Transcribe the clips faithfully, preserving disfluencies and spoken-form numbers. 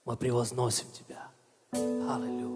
мы превозносим Тебя. Аллилуйя.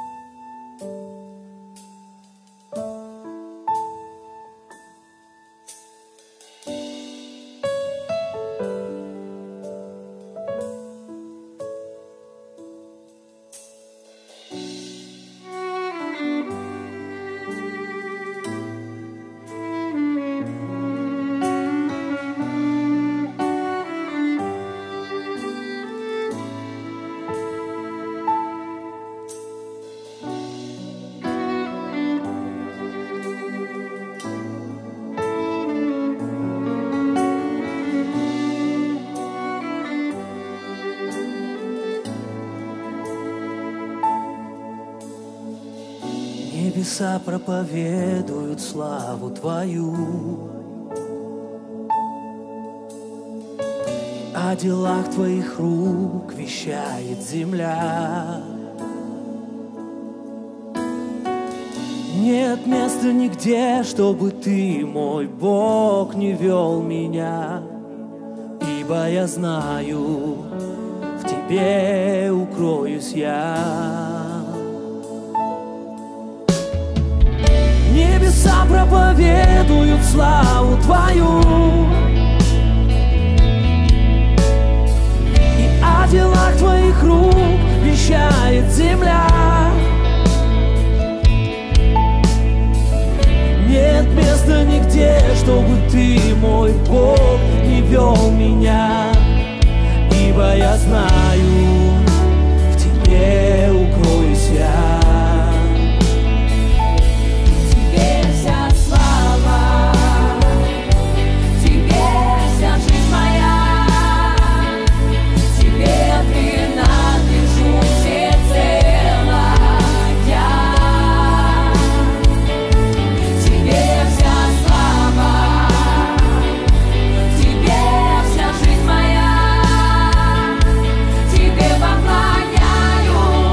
Небеса проповедуют славу Твою, о делах Твоих рук вещает земля. Нет места нигде, чтобы Ты, мой Бог, не вел меня, ибо я знаю, в Тебе укроюсь я. Небеса проповедуют славу Твою, и о делах Твоих рук вещает земля. Нет места нигде, чтобы Ты, мой Бог, не вел меня, ибо я знаю, в Тебе укроюсь я. Тебе поклоняюсь.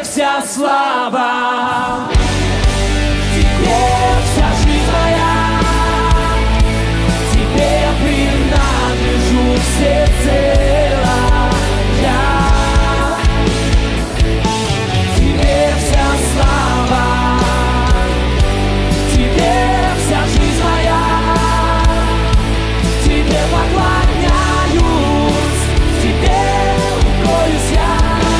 вся слава, тебе вся жизнь моя, тебе я принадлежу всецело. Тебе вся слава, тебе вся жизнь моя, тебе поклоняюсь, тебе укроюсь я.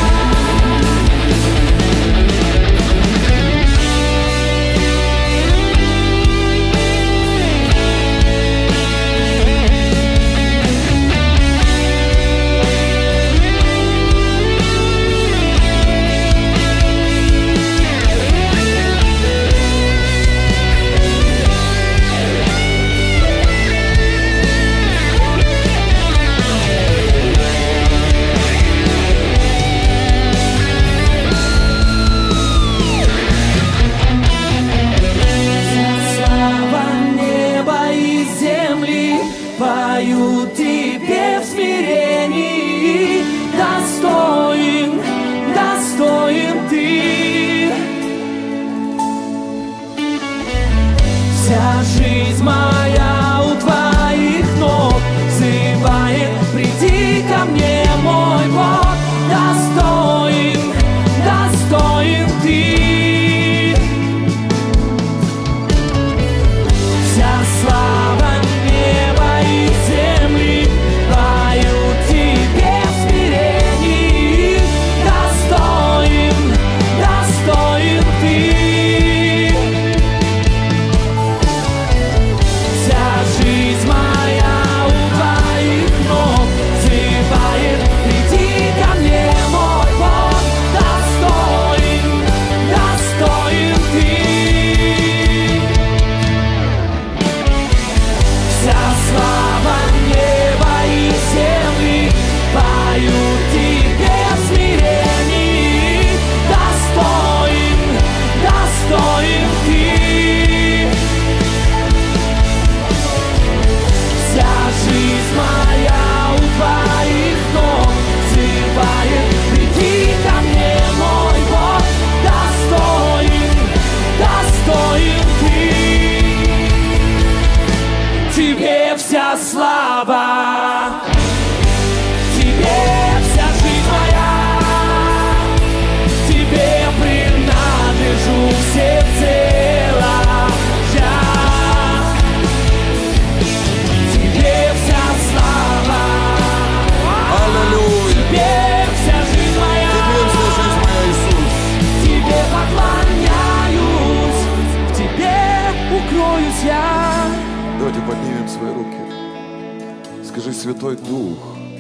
Поют тебе в смирении, достоин, достоин ты. Вся жизнь моя у твоих ног взывает, приди ко мне, мой Бог, достоин, достоин ты. Вся слава неба и земли поют тебе в смирении, достоин, достоин ты. Вся жизнь моя у твоих ног взывает, приди ко мне, мой Бог, достоин, достоин ты. Вся слава неба и земли поют тебе в смирении, достоин, достоин ты. Вся жизнь моя у твоих ног взывает, приди ко мне, мой Бог, достоин, достоин ты. Тебе вся слава, тебе вся жизнь моя, тебе я принадлежу всецело. Я, тебе вся слава, Аллилуйя! тебе вся жизнь моя, Тебе вся жизнь моя, Иисус! тебе поклоняюсь, в тебе укроюсь я. Давайте поднимем свои руки. Скажи: Святой Дух,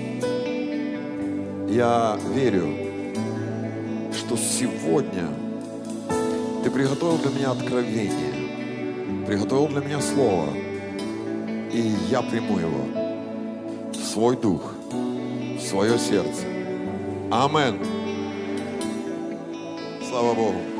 я верю, что сегодня Ты приготовил для меня откровение, приготовил для меня Слово, и я приму его в свой дух, в свое сердце. Аминь. Слава Богу.